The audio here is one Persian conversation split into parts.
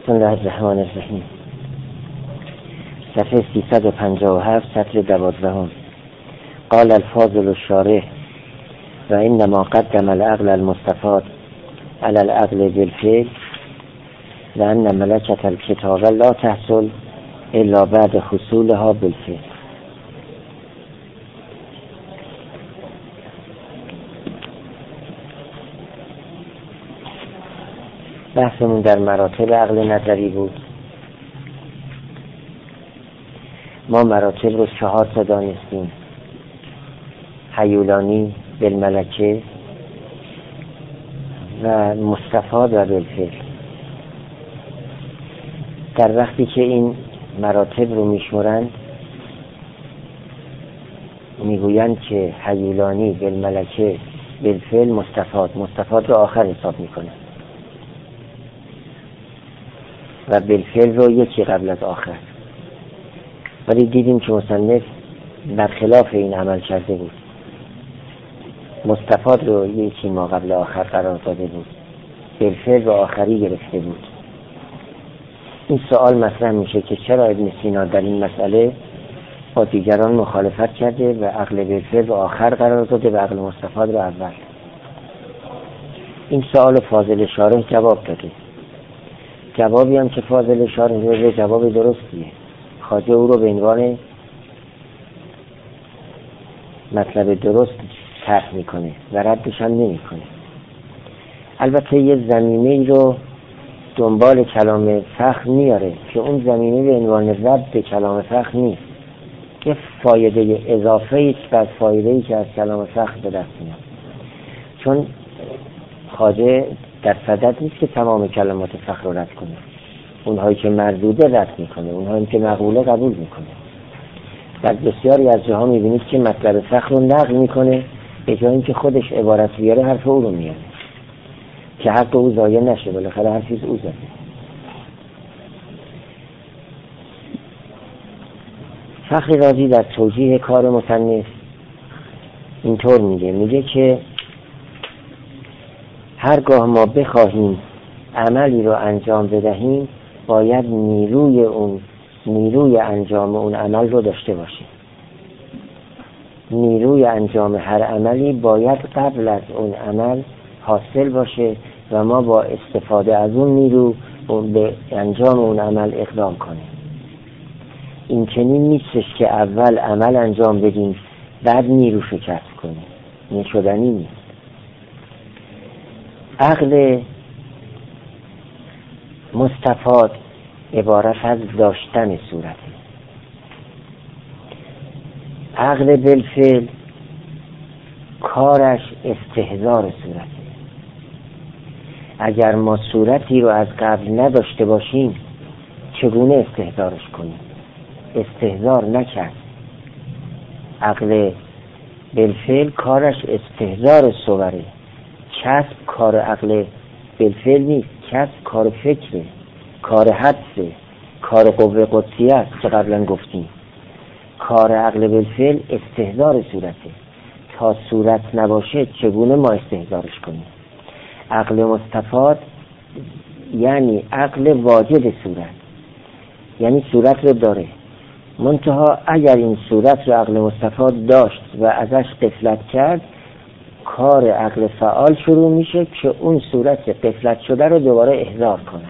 بسم الله الرحمن الرحیم. صفحه 357 سطر 12. قال الفاضل الشارح و انما قدم العقل المستفاد على العقل بالفعل لأن ملكة الكتاب لا تحصل الا بعد حصولها بالفعل. بحثمون در مراتب عقل نظری بود. ما مراتب رو 4 تا دانستیم: هیولانی، بالملکه و مستفاد و بالفعل. در وقتی که این مراتب رو میشمرند میگویند که هیولانی، بالملکه، بالفعل، مستفاد رو آخر حساب میکنه و بالفعل رو یکی قبل از آخر. ولی دیدیم که مصنف برخلاف این عمل کرده بود، مستفاد رو یکی ما قبل آخر قرار داده بود، بالفعل رو آخری گرفته بود. این سوال مطرح میشه که چرا ابن سینا در این مسئله با دیگران مخالفت کرده و عقل بالفعل رو آخر قرار داده و عقل مستفاد رو اول. این سوال فاضل شارح جواب داده. جوابی هم که فاضل شارح داده جواب درستیه. خواجه او رو به عنوان مطلب درست طرح میکنه و ردش هم نمیکنه. البته یه زمینه‌ای رو دنبال کلام فخر میاره که اون زمینه به عنوان رد کلام فخر نیست، یه فایده اضافه ایست بر فایده‌ای که از کلام فخر به دست میاد. چون خواجه در صدد نیست که تمام کلمات فخر رو رد کنه، اونهایی که مردوده رد میکنه، اونهایی که مقبوله قبول میکنه. در بسیاری از جاها میبینید که مطلب فخر رو نقل میکنه، به جای اینکه خودش عبارت بیاره حرف او رو میاره که حق او ضایع نشه، بالاخره حرفی او زده. فخر رازی در توجیه کار مصنف اینطور میگه که هرگاه ما بخواهیم عملی رو انجام بدهیم باید نیروی انجام اون عمل رو داشته باشیم. نیروی انجام هر عملی باید قبل از اون عمل حاصل باشه و ما با استفاده از اون نیرو به انجام اون عمل اقدام کنیم. این چنین نیستش که اول عمل انجام بدیم بعد نیروشو کسب کنیم، این شدنی نیست. عقل مستفاد عبارت از داشتن صورته. عقل بالفعل کارش استحضار صورته. اگر ما صورتی رو از قبل نداشته باشیم چگونه استحضارش کنیم؟ استحضار نکرد. عقل بالفعل کارش استحضار صوره. کسب کار عقل بالفعل نیست، کسب کار فکره، کار حدسه، کار قوه قدسیه است که قبلا گفتیم. کار عقل بالفعل استحضار صورته. تا صورت نباشه چگونه ما استحضارش کنیم؟ عقل مستفاد یعنی عقل واجد صورت، یعنی صورت رو داره، منتها اگر این صورت رو عقل مستفاد داشت و ازش غفلت کرد کار عقل فعال شروع میشه که اون صورت غفلت شده رو دوباره احضار کنه.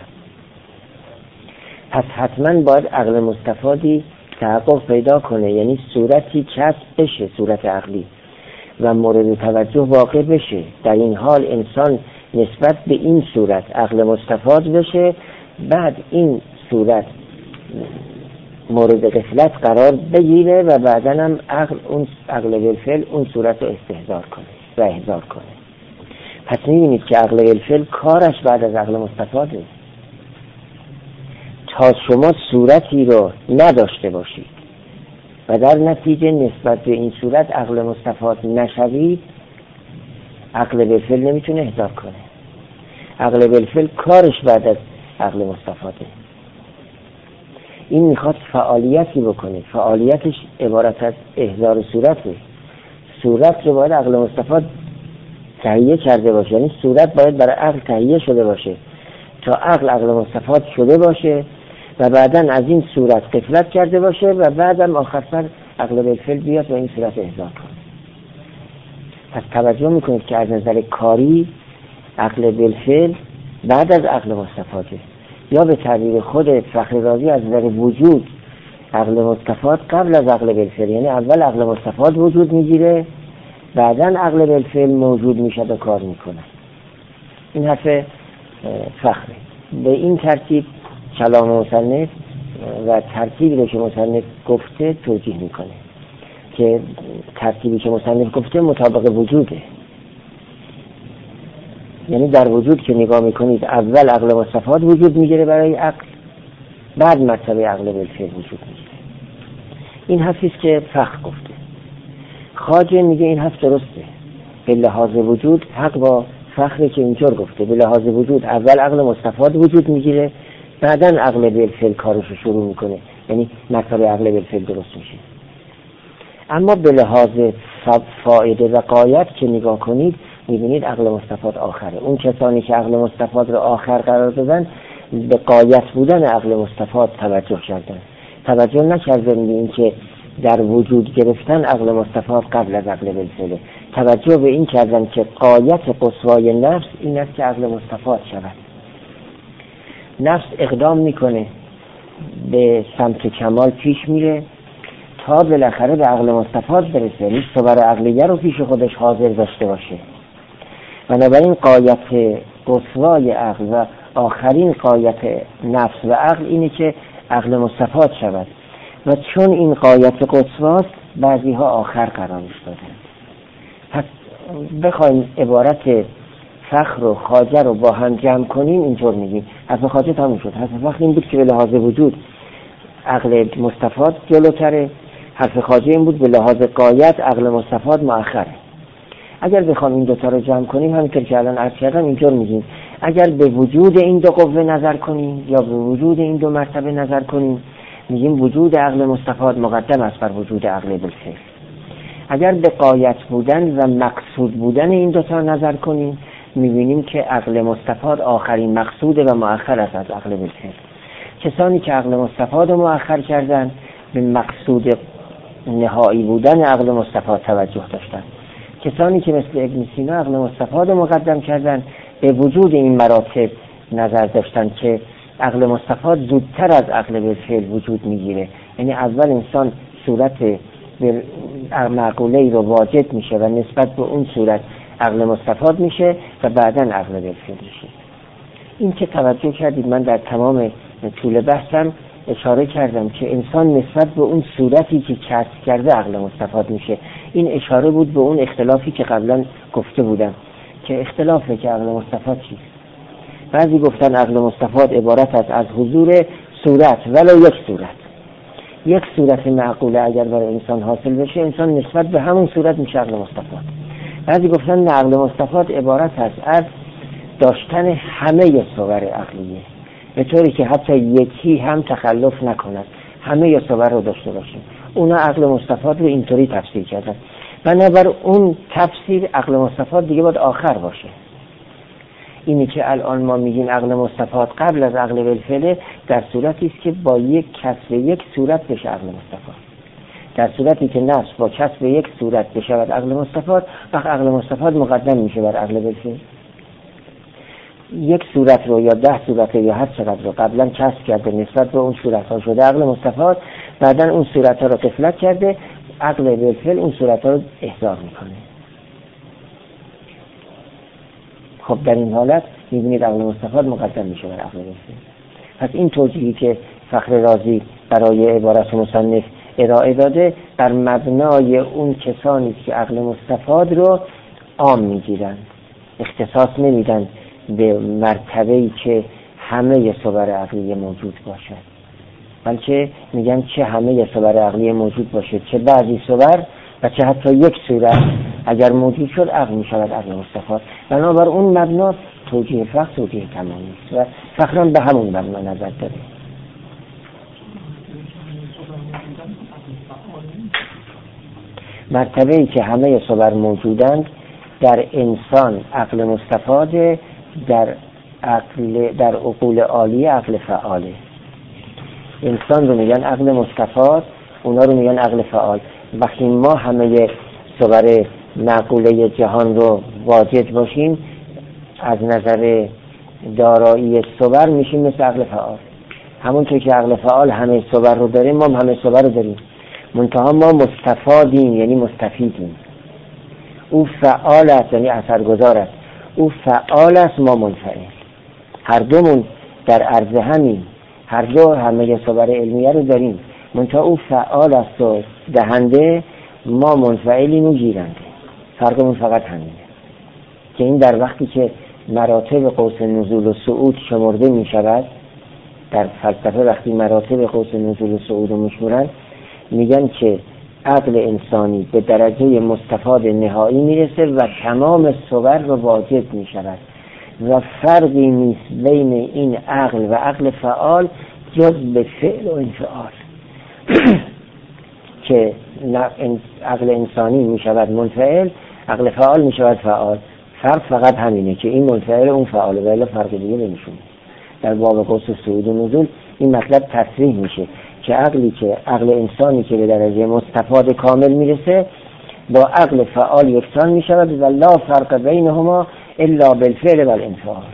پس حتما باید عقل مستفادی تحقق پیدا کنه، یعنی صورتی کسب بشه، صورت عقلی، و مورد توجه واقع بشه. در این حال انسان نسبت به این صورت عقل مستفاد بشه، بعد این صورت مورد غفلت قرار بگیره و بعداً هم عقل بالفعل اون صورت رو استحضار کنه و احضار کنه. پس می‌بینید که عقل بالفعل کارش بعد از عقل مستفاده. تا شما صورتی رو نداشته باشید و در نتیجه نسبت به این صورت عقل مستفاد نشوید، عقل بالفعل نمیتونه احضار کنه. عقل بالفعل کارش بعد از عقل مستفاده. این میخواد فعالیتی بکنه، فعالیتش عبارت از احضار صورته. صورت رو باید عقل مستفاد تهیه کرده باشه، یعنی صورت باید برای عقل تهیه شده باشه تا عقل مستفاد شده باشه و بعداً از این صورت غفلت کرده باشه و بعدم آخر سر عقل بالفعل بیاد و این صورت احضار کنه. پس توجه میکنید که از نظر کاری عقل بالفعل بعد از عقل مستفاده، یا به تعبیر خود فخر رازی از نظر وجود عقل مستفاد قبل از عقل بالفعل، یعنی اول عقل مستفاد وجود میگیره بعداً عقل بالفعل موجود میشه و کار میکنه. این حرف فخره. به این ترتیب کلام مصنف و ترتیبی رو که مصنف گفته توجیه میکنه که ترتیبی که مصنف گفته مطابق وجوده، یعنی در وجود که نگاه میکنید اول عقل مستفاد وجود میگیره برای عقل، بعد مرتبه عقل بالفعل وجود میگیره. این حرفی است که فخر گفته. خواجه میگه این حرف درسته به لحاظ وجود، حق با فخری که اینطور گفته به لحاظ وجود اول عقل مستفاد وجود میگیره بعداً عقل بالفعل کارش رو شروع میکنه، یعنی مرتبه عقل بالفعل درست میشه. اما به لحاظ فایده و غایت که نگاه کنید میبینید عقل مستفاد آخره. اون کسانی که عقل مستفاد رو آخر قرار دادن به غایت بودن عقل مستفاد توجه کردن، توجه نکردن به این که در وجود گرفتن عقل مستفاد قبل از عقل بالفعل، توجه به این کردن که غایت قصوای نفس این است که عقل مستفاد شود. نفس اقدام میکنه به سمت کمال پیش میره تا بالاخره به عقل مستفاد برسه، نیست تو برای عقلیه رو پیش خودش حاضر داشته باشه. بنابراین غایت قصوای عقل و آخرین غایت نفس و عقل اینه که عقل مستفاد شود و چون این غایت قصواست بعضی ها آخر قرارش دادن. پس بخوایم عبارت فخر و خواجه رو با هم جمع کنیم اینطور میگیم حرف خواجه تموم شد. حرف فخر این بود که به لحاظ وجود عقل مستفاد جلوتره، حرف خواجه این بود به لحاظ غایت عقل مستفاد مؤخره. اگر بخوام این دوتا رو جمع کنیم همینطور که الان عرض کردم اینطور میگیم اگر به وجود این دو قوه نظر کنیم یا به وجود این دو مرتبه نظر کنیم میگیم وجود عقل مستفاد مقدم است بر وجود عقل بالفعل. اگر به غایت بودن و مقصود بودن این دوتا نظر کنیم میبینیم که عقل مستفاد آخرین مقصوده و مؤخر است از عقل بالفعل. کسانی که عقل مستفاد رو مؤخر کردن به مقصود نهایی بودن عقل مستفاد توجه داشتن. کسانی که مثل ابن سینا عقل مستفاد رو مقدم کردن به وجود این مراتب نظر داشتن که عقل مستفاد زودتر از عقل بالفعل وجود میگیره، یعنی اول انسان صورت معقوله‌ای رو واجد میشه و نسبت به اون صورت عقل مستفاد میشه و بعداً عقل بالفعل میشه. این که توجه کردید من در تمام طول بحثم اشاره کردم که انسان نسبت به اون صورتی که کسب کرده عقل مستفاد میشه. این اشاره بود به اون اختلافی که قبلا گفته بودم که اختلافه که عقل مستفاد چیست. بعضی گفتن عقل مستفاد عبارت است از حضور صورت ولو یک صورت معقوله اگر برای انسان حاصل بشه انسان نسبت به همون صورت میشه عقل مستفاد. بعضی گفتن عقل مستفاد عبارت است از داشتن همه صور عقلیه به طوری که حتی یکی هم تخلف نکند، همه صور رو داشته باشه. اونا عقل مستفاد رو اینطوری تفسیر کردن. بنابر اون تفسیر عقل مستفاد دیگه باید آخر باشه. اینی که الان ما میگیم عقل مستفاد قبل از عقل بالفعل در صورتی است که با یک کسب یک صورت بشه عقل مستفاد. در صورتی که نفس با کسب یک صورت بشود عقل مستفاد، وقت عقل مستفاد مقدم میشه بر عقل بالفعل. یک صورت رو یا 10 صورت یا هر چقدر رو قبلا کسب کرده نسبت به اون صورت ها شده عقل مستفاد، بعدن اون صورت ها رو غفلت کرده عقل بالفعل اون صورت ها رو احضار میکنه. خب در این حالت میبینید عقل مستفاد مقدم میشه بر عقل بالفعل. پس این توجیهی که فخر رازی برای عبارت مصنف ارائه داده بر مبنای اون کسانی که عقل مستفاد رو عام میگیرن، اختصاص نمیدن به مرتبه‌ای که همه صور عقلی موجود باشد، بلکه میگن چه همه صور عقلی موجود باشه، چه بعضی صور و چه حتی یک صورت اگر موجود شد عقل میشود عقل مستفاد. بنابر اون مبنا توجیه فخر توجیه تمامی است و فخرا به همون مبنا نظر داره. مرتبه‌ای که همه صور موجودند در انسان عقل مستفاد، در عقل در عقول عالی عقل فعاله. انسان رو میگن عقل مستفاد، اونا رو میگن عقل فعال. وقتی ما همه صور معقوله جهان رو واجد باشیم، از نظر دارایی صور میشیم مثل عقل فعال. همونطور که عقل فعال همه صور رو داریم، ما همه صور رو داریم، منتها ما مستفادیم، یعنی مستفیدیم. او فعال است یعنی اثرگذار است، او فعال است، ما منفعل. هر دومون در عرض همین، هر دو همه صور علمیه رو داریم، منتها او فعال است و دهنده، ما منفعلیم و گیرنده. فرقمون فقط همینه که این در وقتی که مراتب قوس نزول و صعود شمرده می شود، در فلسفه وقتی مراتب قوس نزول و صعود رو میشمرن، میگن که عقل انسانی به درجه مستفاد نهایی میرسه و تمام صور رو واجد میشود و فرقی نیست بین این عقل و عقل فعال جز به فعل و انفعال. که عقل انسانی میشود منفعل، عقل فعال میشود فعال. فرق فقط همینه که این منفعل اون فعاله، ولی فرق دیگه نمیشونه. در باب قوس صعود و نزول این مطلب تصریح میشه که عقل انسانی که به درجه مستفاد کامل میرسه با عقل فعال یکسان میشود و لا فرق بینهما الا بالفعل و الانفعال.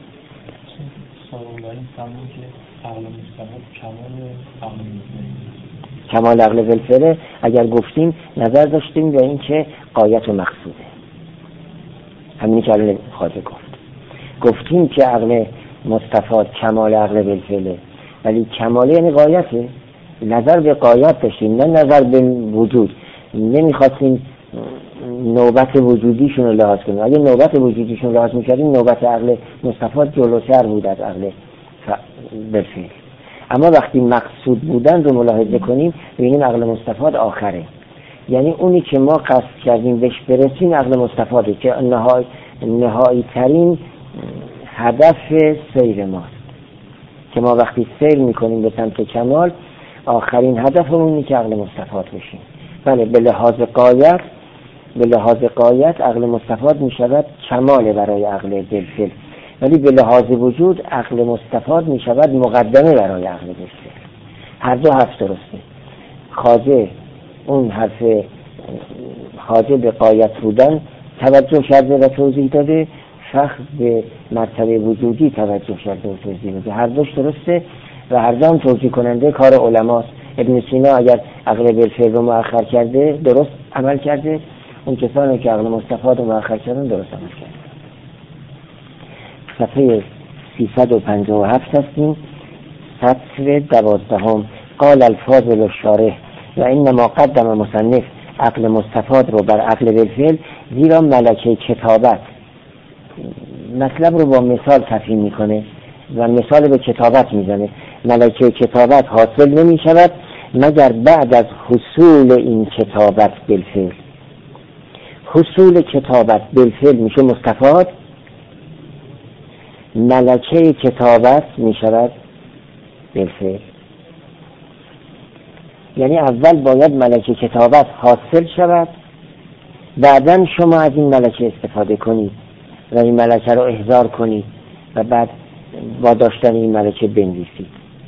کمال عقل بالفعل اگر گفتیم نظر داشتیم به این که غایت و مقصوده، همینی که الان خواهد گفتیم که عقل مستفاد کمال عقل بالفعله، ولی کماله یعنی غایته. نظر به غایت داشتیم نه نظر به وجود. نمیخواستیم نوبت وجودیشون رو لحاظ کنیم. اگه نوبت وجودیشون رو لحاظ میکردیم نوبت عقل مستفاد جلوتر بود از عقل بالفعل. اما وقتی مقصود بودن رو ملاحظه کنیم ببینیم عقل مستفاد آخره، یعنی اونی که ما قصد کردیم بهش برسیم عقل مستفاده که نهایی ترین هدف سیر ماست، که ما وقتی سیر میکنیم به سمت کمال آخرین هدفمون اینه که عقل مستفاد بشیم. بله به لحاظ قایت عقل مستفاد میشود کمال برای عقل بالفعل، ولی به لحاظ وجود عقل مستفاد میشود مقدمه برای عقل بالفعل. هر دو حرف درسته. خواجه اون حرف خواجه به قایت بودن توجه کرده و توضیح داده، شخص به مرتبه وجودی توجه کرده و توضیح داده. هر دوش درسته و هر دو هم توجیه کننده کار علماست. ابن سینا اگر عقل بالفعل رو مؤخر کرده درست عمل کرده، اون کسانی که عقل مستفاد رو مؤخر کردن درست عمل کرده. صفحه 357 هستیم، سطر 12. قال الفاضل الشارح و انما قدم مصنف عقل مستفاد رو بر عقل بالفعل زیرا ملکه کتابت مطلب رو با مثال تفهیم میکنه و مثال به کتابت میزنه. ملکه کتابت حاصل نمی شود مگر بعد از حصول این کتابت بالفعل. حصول کتابت بالفعل میشه مستفاد، ملکه کتابت میشود بالفعل. یعنی اول باید ملکه کتابت حاصل شود، بعداً شما از این ملکه استفاده کنید و این ملکه رو احضار کنید و بعد با داشتن این ملکه بنویسید.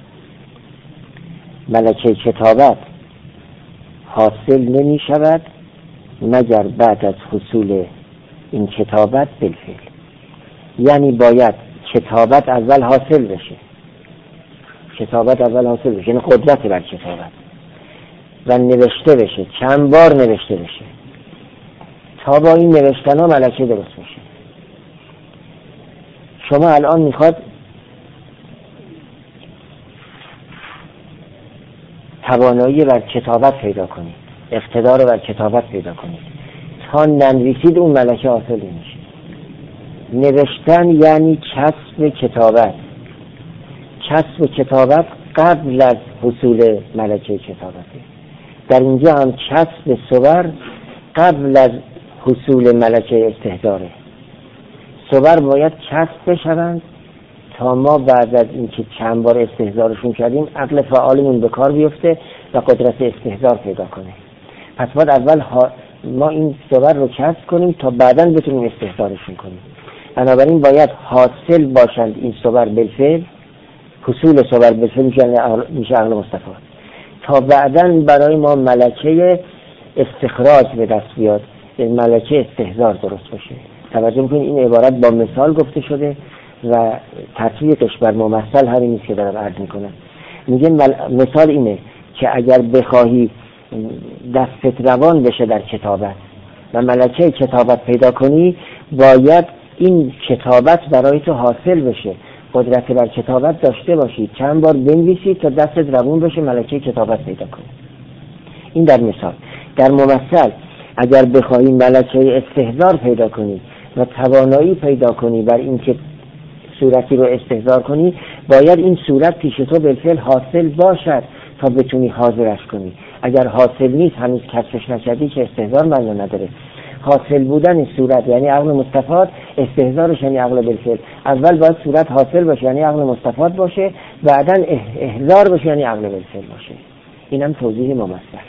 ملکه کتابت حاصل نمی شود مگر بعد از حصول این کتابت بالفعل. یعنی باید کتابت اول حاصل بشه، یعنی قدرت بر کتابت و نوشته بشه، چند بار نوشته بشه تا با این نوشتن ها ملکه درست میشه. شما الان میخواد توانایی بر کتابت پیدا کنید، اقتدار بر کتابت پیدا کنید، تا ننویسید اون ملکه حاصل نمیشه. نوشتن یعنی کسب کتابت. کسب کتابت قبل از حصول ملکه کتابته. در اینجا هم کسب صور قبل از حصول ملکه استحضاره. صور باید کسب بشوند تا ما بعد از اینکه چند بار استحضارشون کردیم عقل فعالمون به کار بیفته و قدرت استحضار پیدا کنه. پس باید اول ما این صور رو کسب کنیم تا بعداً بتونیم استحضارشون کنیم. بنابراین باید حاصل باشند این صور بالفعل، حصول صور بالفعل میشه عقل مستفاد، تا بعداً برای ما ملکه استخراج به دست بیاد، ملکه استحضار درست باشه. توجه میکنید این عبارت با مثال گفته شده و تطبیقش بر ممثل همین نیست که دارم عرض میکنم. میگه مثال اینه که اگر بخواهی دستت روان بشه در کتابت و ملکه کتابت پیدا کنی، باید این کتابت برای تو حاصل بشه، قدرت بر کتابت داشته باشی، چند بار بنویسی تا دستت روان بشه ملکه کتابت پیدا کنی. این در مثال. در ممثل اگر بخواهی ملکه استحضار پیدا کنی و توانایی پیدا کنی بر این که صورتی رو استحضار کنی، باید این صورت پیش تو بالفعل حاصل باشد تا بتونی حاضرش کنی. اگر حاصل نیست، هنوز کشفش نکردی، که استحضار معنی نداره. حاصل بودن این صورت یعنی عقل مستفاد، استحضارش یعنی عقل بالفعل. اول باید صورت حاصل باشه یعنی عقل مستفاد باشه، بعداً احضار باشه یعنی عقل بالفعل باشه. اینم توضیح ممثل.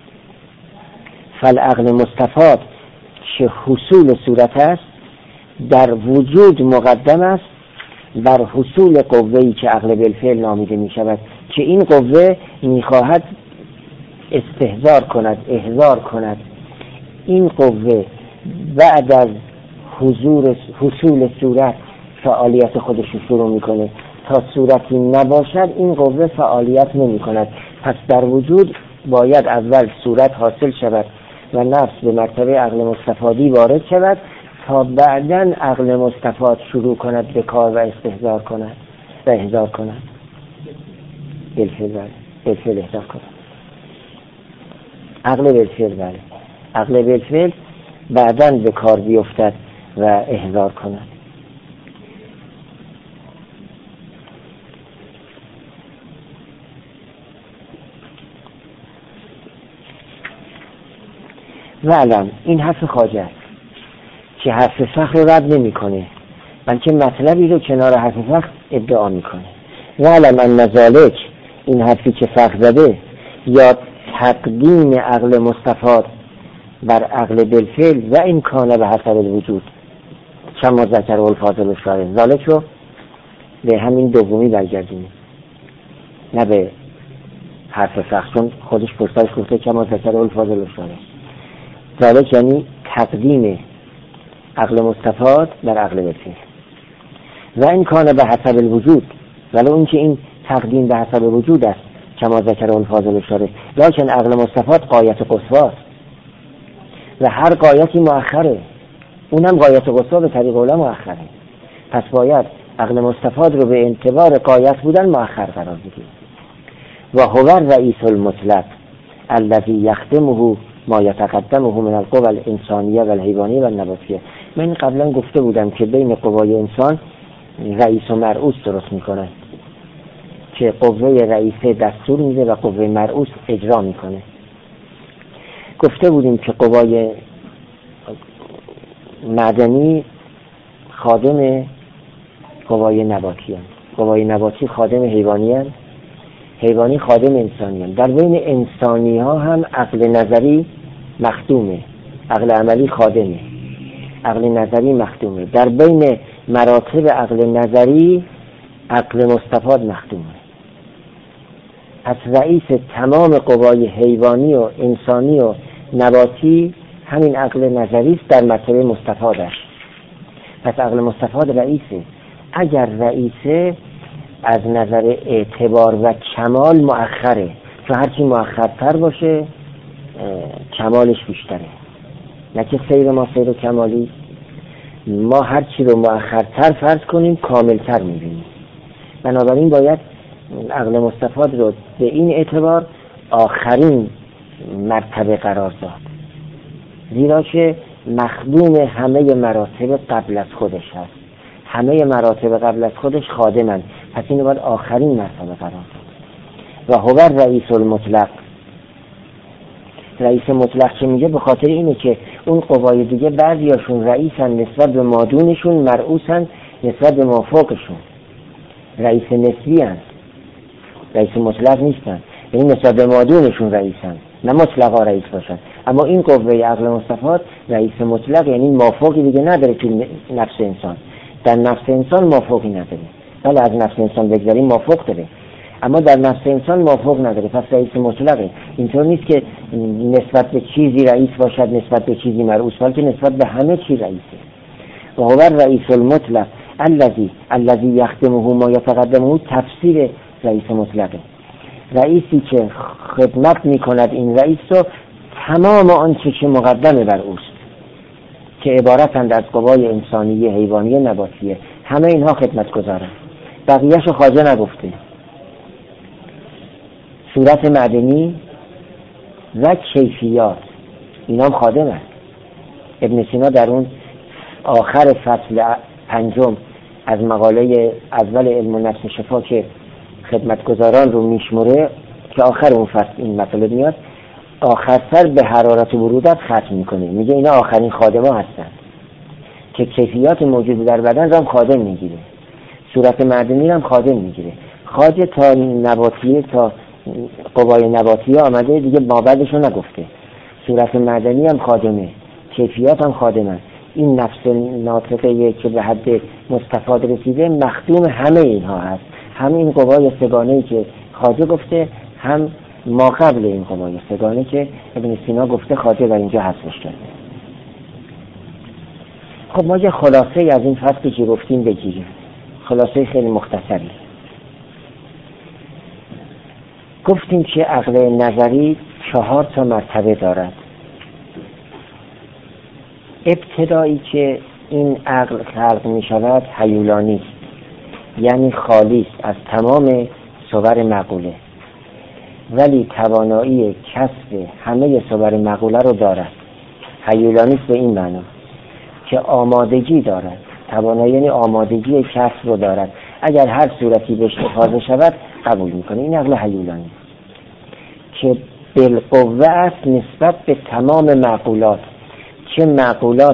فالعقل مستفاد که حصول صورت است، در وجود مقدم است بر حصول قوه‌ای که عقل بالفعل نامیده می شود، که این قوه می خواهد استحضار کند، احضار کند. این قوه بعد از حصول صورت فعالیت خودش شروع می کنه. تا صورتی نباشد این قوه فعالیت نمی کند. پس در وجود باید اول صورت حاصل شود و نفس به مرتبه عقل مستفادی وارد شود تا بعداً عقل مستفاد شروع کند به کار و استحضار کند و احضار کند، بالفعل احضار کند. عقل بالفعل بله، عقل بالفعل بعداً به کار بیفتد و احضار کند. و علم این حرف خواجه است که حرف فخر رو رد نمی کنه، بلکه مطلبی رو کنار حرف فخر ادعا می کنه. و علم ان ذالک، این حرفی که فخر زده، یا تقدیم عقل مستفاد بر عقل بالفعل و این کانه به حسب الوجود کما ذکر الفاضل الشارح. ذالک رو به همین دومی برگردیم، نه به حرف فخر، چون خودش پرسایش گفته کما ذکر الفاضل الشارح. ذالک یعنی تقدیم عقل مستفاد بر عقل بالفعل و این کانه به حسب الوجود، ولو اینکه این تقدیم به حسب وجود است کما ذکر الفاضل الشارح، لکن عقل مستفاد غایت قصواست و هر غایتی مؤخره، اونم غایت قصوا به طریق اولا مؤخره. پس باید عقل مستفاد رو به اعتبار غایت بودن مؤخر قرار بدیم. و هو الرئیس المطلق الذی یخدمه ما یتقدمه من القوى الانسانیه و الحیوانیه و النباتیه. من قبلا گفته بودم که بین قوای انسان رئیس و مرئوس درست میکنه، که قوه رئیسه دستور میده و قوه مرئوس اجرا میکنه. گفته بودیم که قوای معدنی خادم قوای نباتی هستند، قوای نباتی خادم حیوانی هستند، حیوانی خادم انسانی هستند. در بین انسانی ها هم عقل نظری مخدومه، عقل عملی خادمه، عقل نظری مخدومه. در بین مراتب عقل نظری عقل مستفاد مخدومه. پس رئیس تمام قوای حیوانی و انسانی و نباتی همین عقل نظری است در مرتبه مستفاد است. پس عقل مستفاد رئیسه. اگر رئیسه از نظر اعتبار و کمال مؤخره، چون هرچی مؤخرتر باشه کمالش بیشتره. نه که سیر ما سیر کمالی، ما هرچی رو مؤخرتر فرض کنیم کاملتر میبینیم. بنابراین باید عقل مستفاد رو به این اعتبار آخرین مرتبه قرار داد، زیرا که مخدوم همه مراتب قبل از خودش هست. همه مراتب قبل از خودش خادمند، پس اینو باید آخرین مرتبه قرار داد. و هو الرئیس المطلق، رئیس مطلق که میگه به خاطر اینه که اون قوای دیگه بعضیاشون رئیسن نسبت به مادونشون، مرئوسن نسبت به مافوقشون، رئیس نسبی هست، رئیس مطلق نیستن، یعنی نسبت به مادونشون رئیسن، نه مطلقا رئیس باشن. اما این قوه عقل مستفاد رئیس مطلق، یعنی مافوقی دیگه نداره تو نفس انسان، در نفس انسان مافوقی نداره. بله از نفس انسان بگذاریم مافوق داره، اما در نفس انسان مافوق نداره. پس رئیس مطلقه. اینطور نیست که نسبت به چیزی رئیس باشد نسبت به چیزی مرئوس، بلکه نسبت به همه چی رئیسه. و هو الرئیس المطلق الذی یخدمه ما یتقدمه، تفسیر رئیس مطلقه. رئیسی که خدمت میکند این رئیس رو تمام آنچه که مقدمه بر اوست، که عبارتند از قوای انسانی، حیوانی، نباتیه، همه اینها خدمت گذارن. بقیهش رو خواجه نگفته. صورت معدنی و کیفیات اینا هم خادم است. ابن سینا در اون آخر فصل 5 از مقاله اول علم النفس شفا که خدمتگزاران رو میشمره، که آخر اون فصل این مطلب میاد، آخرتر به حرارت و برودت ختم میکنه. میگه اینا آخرین خادما هستن که کیفیات موجود در بدن رو هم خادم میگیره، صورت معدنی رو هم خادم میگیره. خواجه تا نباتیه، تا قوای نباتیه آمده دیگه، مابعدش رو نگفته. صورت معدنی هم خادمه، کیفیات هم خادمه. این نفس ناطقه که به حد مستفاد رسیده مخدوم همه اینها هست، هم این قوای سگانه‌ای که خواجه گفته، هم ما قبل این قوای سگانه که ابن سینا گفته خواجه در اینجا حذفش کرده. خب ما یه خلاصه از این فصلی که گفتیم بگیریم، خلاصه خیلی مختصری. گفتیم که عقل نظری 4 مرتبه دارد. ابتدایی که این عقل خلق می شود هیولانی است، یعنی خالی است از تمام صور معقوله، ولی توانایی کسب همه صور معقوله رو دارد. هیولانی است به این معنا که آمادگی دارد، توانایی یعنی آمادگی کسب رو دارد. اگر هر صورتی بهش افاضه شود قبول میکنه. این عقل هیولانی که بالقوه است نسبت به تمام معقولات، چه معقولات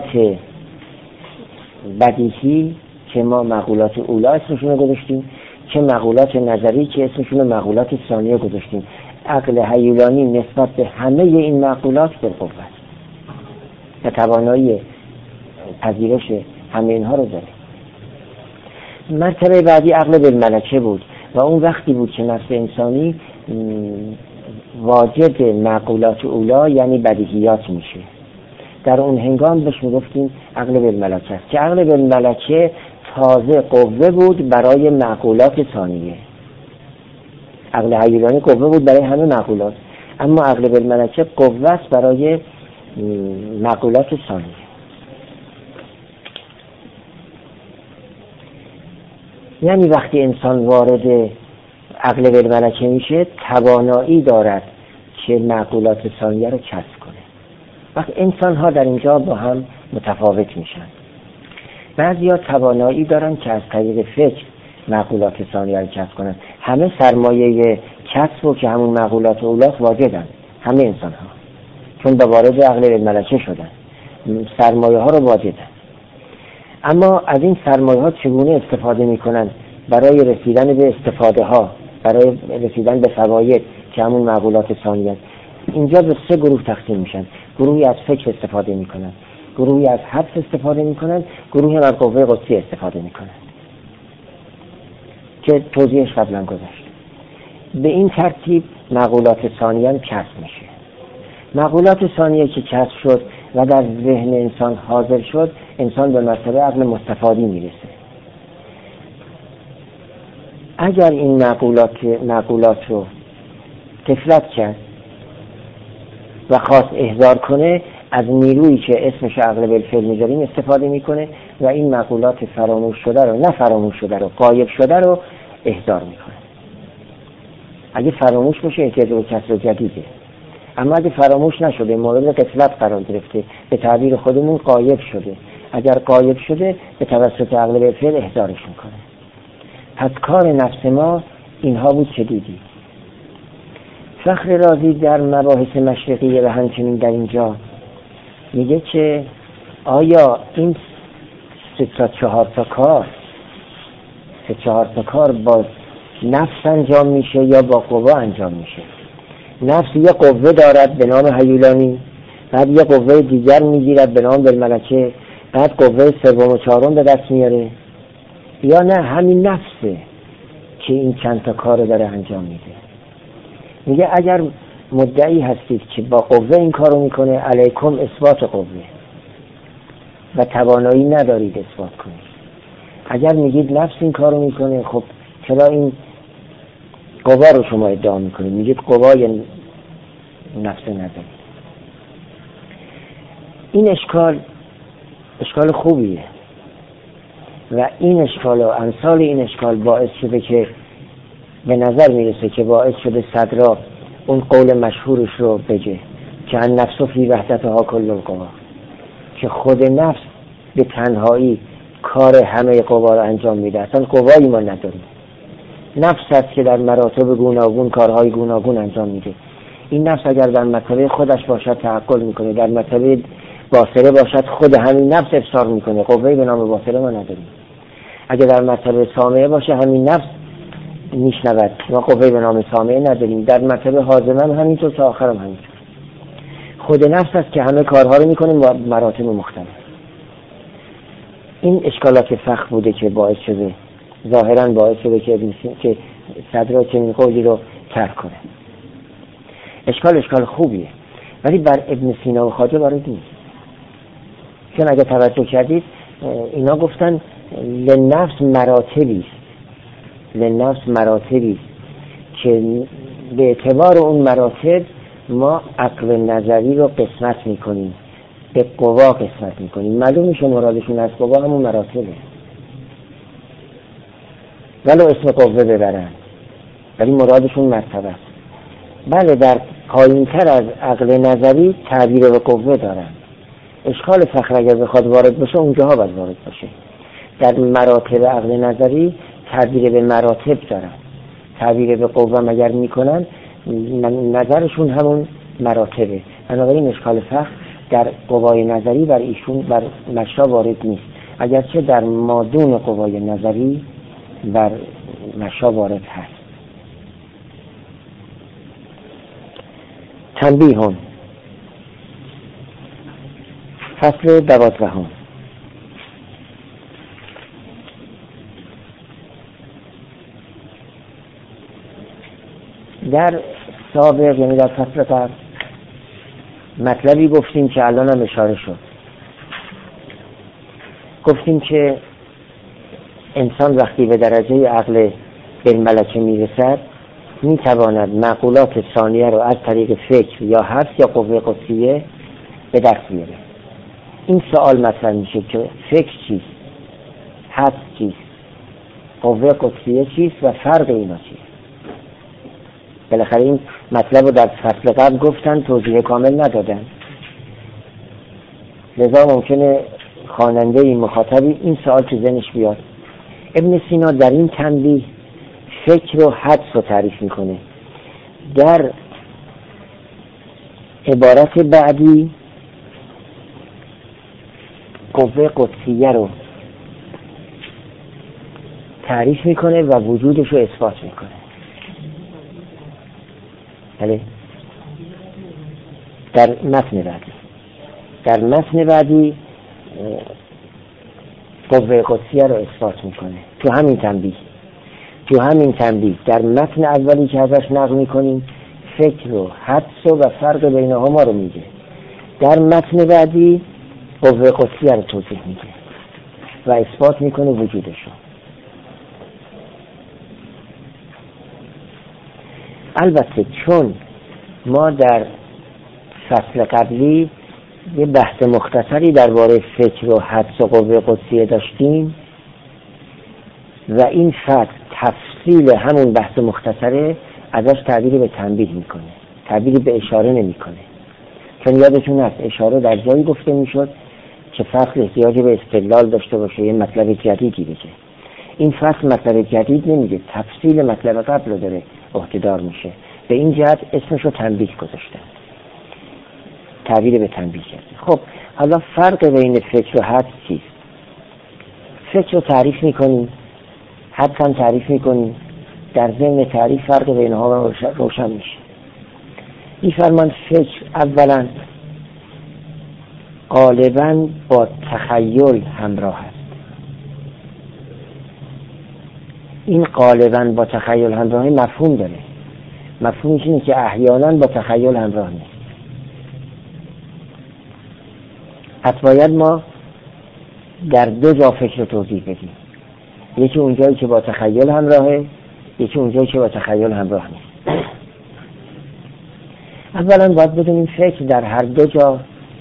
بدیهی که ما معقولات اولا اسمشون رو گذاشتیم، چه معقولات نظری که اسمشون رو معقولات ثانیه گذاشتیم. عقل هیولانی نسبت به همه این معقولات بالقوه است و توانایی پذیرش همه اینها رو داره. مرتبه بعدی عقل بالملکه بود و اون وقتی بود که نفس انسانی واجد معقولات اولا یعنی بدیهیات میشه. در اون هنگام بهش میگفتیم عقل بالملکه است که عقل بالملکه تازه قوه بود برای معقولات ثانیه. عقل هیولانی قوه بود برای همه معقولات، اما عقل بالملکه قوه است برای معقولات ثانیه. یعنی وقتی انسان وارد عقل بالملکه میشه توانایی دارد که معقولات ثانیه رو کسب کنه. وقتی انسان ها در اینجا با هم متفاوت میشن. بعضیا توانایی دارن که از طریق فکر معقولات ثانیه رو کسب کنن. همه سرمایه کسب و که همون معقولات اولاست واجدن، همه انسان ها، چون با وارد عقل بالملکه شدن سرمایه ها رو واجدن. اما از این سرمایه ها چگونه استفاده میکنن برای رسیدن به استفاده ها، برای رسیدن به فواید که همون معقولات ثانیه؟ اینجا به 3 گروه تقسیم میشن. گروهی از فکر استفاده میکنن، گروهی از حدس استفاده میکنن، گروهی از قوه قدسی استفاده میکنن که توضیحش قبلا گذشت. به این ترتیب معقولات ثانیه کسب میشه. معقولات ثانیه که کسب شد و در ذهن انسان حاضر شد، انسان به مرتبه عقل مستفادی میرسه. اگر این معقولات رو تفلت کرد و خواست احضار کنه، از نیرویی که اسمش عقل بالفعل میذاریم استفاده میکنه و این معقولات فراموش شده رو، نه فراموش شده رو، غایب شده رو احضار میکنه. اگه فراموش بشه احتیاج به کسب جدیده، اما اگه فراموش نشده، مورد غفلت قرار گرفته، به تعبیر خودمون غایب شده، اگر غایب شده به توسط عقل بالفعل احضارش میکنه. پس کار نفس ما اینها بود که دیدی. فخر رازی در مباحث مشرقیه و همچنین در اینجا میگه که آیا این 3-4 کار با نفس انجام میشه یا با قوا انجام میشه؟ نفس یه قوه دارد به نام هیولانی، بعد یه قوه دیگر میگیرد به نام بالملکه، بعد قوه 3 و 4 به دست میاره. یا نه همین نفسه که این چند تا کار داره انجام میده. میگه اگر مدعی هستید که با قوه این کارو میکنه، علیکم اثبات قوه و توانایی ندارید اثبات کنید. اگر میگید نفس این کارو میکنه، خب چرا این قوا رو شما ادعا میکنید؟ میگید قوای نفس ندارید. این اشکال خوبیه و این اشکال و امثال این اشکال باعث شده که به نظر میرسه که باعث شده صدرا اون قول مشهورش رو بگه که ان نفس فی وحدتها کل القوا، که خود نفس به تنهایی کار همه قوا رو انجام میده. اصلا قوایی ما نداریم. نفس هست که در مراتب گوناگون کارهای گوناگون انجام میده. این نفس اگر در مرتبه خودش باشد تعقل میکنه، در مرتبه باصره باشد خود همین نفس ابصار میکنه. قوه‌ای به نام باصره ما نداریم. اگر در مرتبه سامعه باشه همین نفس میشنود، ما قوه‌ای به نام سامعه نداریم. در مرتبه حازمه همینطور تا آخرم همینطور. خود نفس هست که همه کارها رو میکنه با مراتب مختلف. این اشکالات فقه بوده که باعث شده، ظاهرا باعث شده که صدرا چنین قولی رو ترک کنه. اشکال خوبیه، ولی بر ابن سینا و خواجه وارد نیست. چون اگه توجه کردید اینا گفتن لنفس مراتبی که به اعتبار اون مراتب ما عقل نظری رو قسمت میکنیم، به قوا قسمت میکنیم. معلوم میشه مرادشون از قوا همون مراتبه، ولو اسم قوه ببرن ولی مرادشون مرتبه است. بله در پایینتر از عقل نظری تعبیر به قوه دارن. اشکال فقه اگر بخواد وارد بشه اونجاها باید وارد باشه. در مراتب عقل نظری تعبیر به مراتب دارن، تعبیر به قوه مگر میکنن نظرشون همون مراتبه. بنابراین اشکال فقه در قوای نظری بر ایشون بر مشا وارد نیست، اگرچه در مادون قوای نظری بر مشا وارد هست. تنبیهون فصل 12. در سابق یعنی در فصل قبل مطلبی گفتیم که الان هم اشاره شد. گفتیم که انسان وقتی به درجه عقل بالملکه میرسد میتواند معقولات ثانیه رو از طریق فکر یا حس یا قوه قدسیه به دست بیاره. این سوال مطرح میشه که فکر چیست، حس چیست، قوه قدسیه چیست و فرق اینا چیست. بالاخره این مطلب رو در فصل قبل گفتن، توضیح کامل ندادن، لذا ممکنه خواننده این مخاطبی این سوال تو ذهنش بیاد. ابن سینا در این تنبیه فکر و حدس رو تعریف میکنه. در عبارت بعدی قوه قدسیه رو تعریف میکنه و وجودش رو اثبات میکنه. بله در متن بعدی قوه قدسیه رو اثبات میکنه. تو همین تنبیه در متن اولی که ازش نقل میکنیم فکر و حدس و فرق بینهما رو میگه. در متن بعدی قوه قدسیه رو توضیح میده و اثبات میکنه وجودش رو. البته چون ما در فصل قبلی یه بحث مختصری درباره فکر و حدس و قوه قدسیه داشتیم و این فصل تفصیل همون بحث مختصره، ازش تعبیری به تنبیه میکنه، تعبیری به اشاره نمیکنه. چون یادتون هست اشاره در جایی گفته میشد که فصل احتیاج به استدلال داشته باشه، یه مطلب جدیدی بگه. این فصل مطلب جدید نمیگه، تفصیل مطلب قبل رو داره عهده‌دار میشه. به این جهت اسمش رو تنبیه گذاشته، تعبیر به تنبیه کرده. خب حالا فرق بین فکر و حدس چیست؟ فکر رو تعریف میکنیم، حدس هم تعریف میکنیم. در ضمن تعریف فرق بینها روشن میشه. این فرمان فکر اولا غالبا با تخیل همراه است. این غالباً با تخیل همراه مفهوم داره. مفهومش اینه که احیانا با تخیل همراه نیست. پس باید ما در دو جا فکر توضیح بدیم، یکی اونجایی که با تخیل همراهه، یکی اونجایی که با تخیل همراه نیست. اولا باید بدونیم فکر در هر دو جا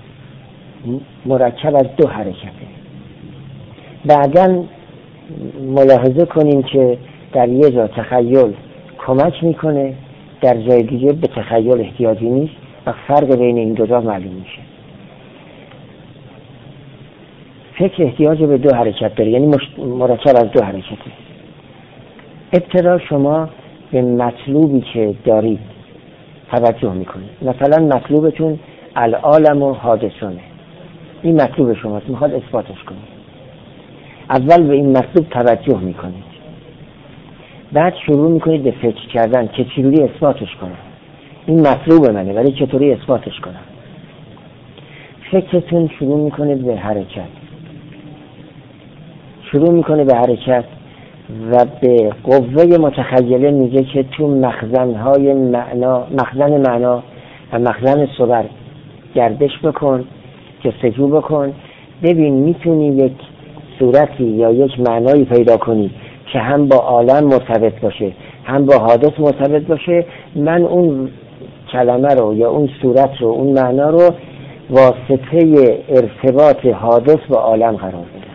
مرکب از دو حرکته. بعداً ملاحظه کنیم که در یه جا تخیل کمک میکنه، در جای دیگه به تخیل احتیاجی نیست و فرق بین این دو جا معلوم میشه. فکر احتیاج به دو حرکت داره، یعنی مرکب از دو حرکته. ابتدا شما به مطلوبی که دارید توجه میکنید. مثلا مطلوبتون العالم و حادثونه، این مطلوب شماست، میخواد اثباتش کنید. اول به این مطلوب توجه میکنید، بعد شروع میکنید به فکر کردن که چجوری اثباتش کنم. این مطلوب منه ولی چطوری اثباتش کنم. فکرتون شروع میکنه به حرکت، و به قوه متخیله میگه که تو مخزن معنا و مخزن صور گردش بکن، جستجو بکن، ببین میتونی یک صورتی یا یک معنایی پیدا کنی که هم با عالم مرتبط باشه هم با حادث مرتبط باشه. من اون کلمه رو یا اون صورت رو، اون معنا رو واسطه ارتباط حادث با عالم قرار بدم.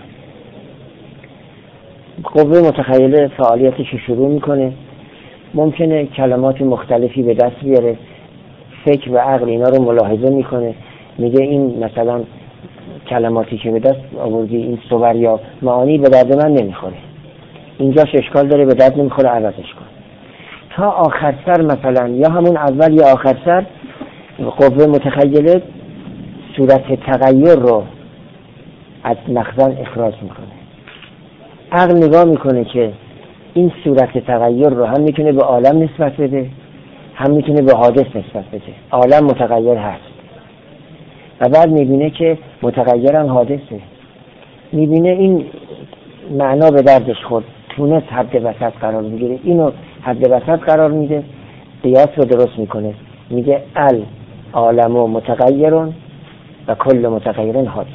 قوه متخیله فعالیتش شروع میکنه، ممکنه کلمات مختلفی به دست بیاره، فکر و عقل اینا رو ملاحظه میکنه، میگه این مثلا کلماتی که به دست آوردی، این صور یا معانی به درد من نمیخوره، اینجاش اشکال داره، به درد نمیخوره، عوضش کن. تا آخر سر مثلا یا همون اول یا آخر سر قوه متخیله صورت تغییر رو از مخزن اخراج میکنه. عقل نگاه میکنه که این صورت تغییر رو هم میتونه به عالم نسبت بده، هم میتونه به حادث نسبت بده. عالم متغیر هست و بعد میبینه که متغیر هم حادثه، میبینه این معنا به دردش خورد، تونست حد وسط قرار بگیره، اینو حد وسط قرار میده، قیاس رو درست میکنه، میگه العالم متغیرون و کل متغیرن حادث.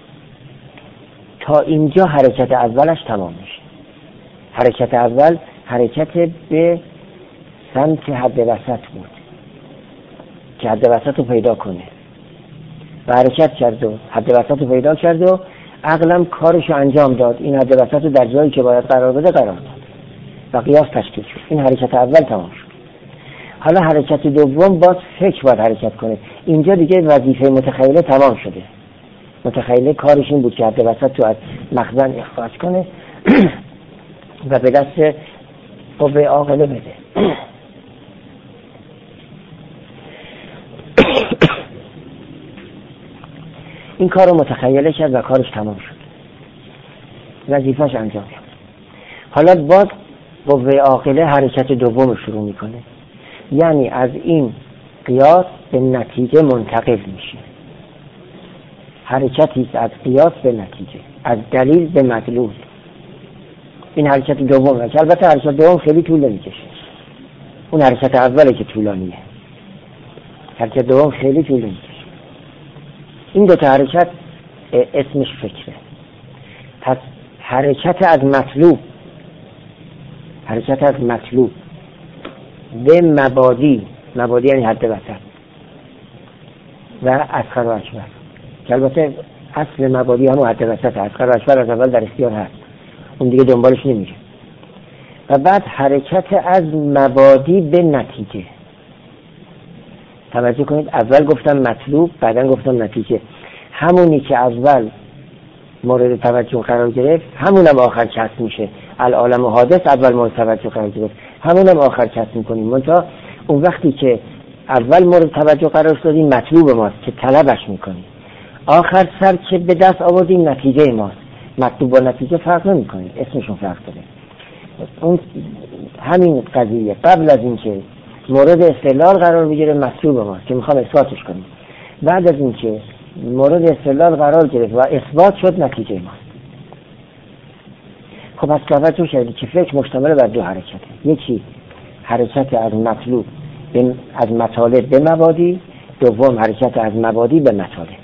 تا اینجا حرکت اولش تمام میشه. حرکت اول حرکت به سمت حد وسط بود که حد وسط رو پیدا کنه و حرکت کرد و حد وسط رو پیدا کرد و عقلم کارش رو انجام داد، این حد وسط رو در جایی که باید قرار بده قرار داد و قیاس تشکیل شد. این حرکت اول تمام شد. حالا حرکت دوم باز فکر باید حرکت کنه. اینجا دیگه وظیفه متخیله تمام شده. متخیله کارش این بود که حد وسط رو از مخزن اخراج کنه و به دست قوه عاقله بده. این کار رو متخیله کرد و کارش تمام شد، وظیفه‌اش انجام شد. حالا باز قوه عاقله حرکت دوم رو شروع میکنه، یعنی از این قیاس به نتیجه منتقل میشه. حرکتی از قیاس به نتیجه، از دلیل به مدلول. این حرکت دومه که البته حرکت دوم خیلی طول نمیکشه، اون حرکت اوله که طولانیه، حرکت دوم خیلی طول نمیکشه. این دو تا حرکت اسمش فکره. پس حرکت از مطلوب به مبادی یعنی حد وسط و اصغر و اکبر، که البته اصل مبادی هم حد وسط، اصغر و اکبر از اول در اختیار هست، اون دیگه دنبالش نمیره. و بعد حرکت از مبادی به نتیجه. توجه کنید، اول گفتم مطلوب، بعدن گفتم نتیجه. همونی که اول مورد توجه قرار گرفت همونم آخر کسب میشه. العالم و حادث اول مورد توجه قرار گرفت، همونم آخر کسب میکنیم. منتها اون وقتی که اول مورد توجه قرار دادیم مطلوب ماست که طلبش میکنیم، آخر سر که به دست آوردیم نتیجه ماست. مطلوب با نتیجه فرق نمیکنه، اسمشون فرق داره. اون همین قضیه قبل از اینکه مورد استدلال قرار بگیره مطلوب ماست که میخوام اثباتش کنیم، بعد از اینکه مورد استدلال قرار گرفت و اثبات شد نتیجه ماست. خب از توجه کردید که فکر مشتمل بر دو حرکته، یکی حرکت از مطلوب از مطالب به مبادی، دوم حرکت از مبادی به مطالب.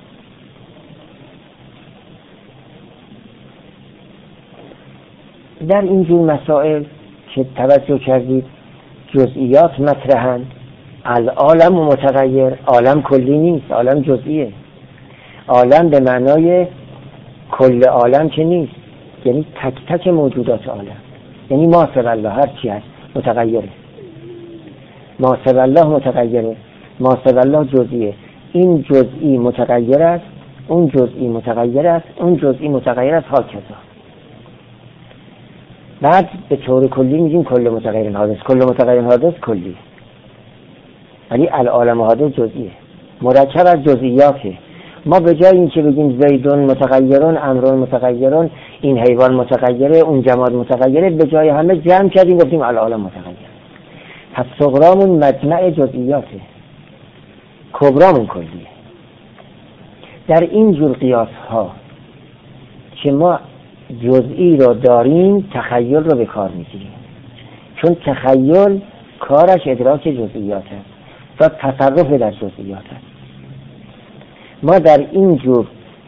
در اینجور مسائل که توجه کردید جزئیات مطرحن. العالم متغیر، عالم کلی نیست، عالم جزئیه. عالم به معنای کل عالم که نیست، یعنی تک تک موجودات عالم، یعنی ما سوی الله هر چی هست متغیره. ما سوی الله متغیره، ما سوی الله جزئیه. این جزئی متغیر است، اون جزئی متغیر است، اون جزئی متغیر است، ها کذا. بعد به طور کلی میگیم کل متغیر حادث، کل متغیر حادث کلی، یعنی العالم حادث جزئیه، مرکب از جزئیاته. ما به جای اینکه بگیم زیدون متغیرون، امرون متغیرون، این حیوان متغیره، اون جماد متغیره، به جای همه جمع کردیم گفتیم العالم متغیر. پس صغرامون مجمع جزئیاته، کبرامون کلیه. در این جور قیاس ها که ما جزئی رو داریم تخیل رو به کار میگیریم، چون تخیل کارش ادراک جزئیات است و تصرف در جزئیات است. ما در این جور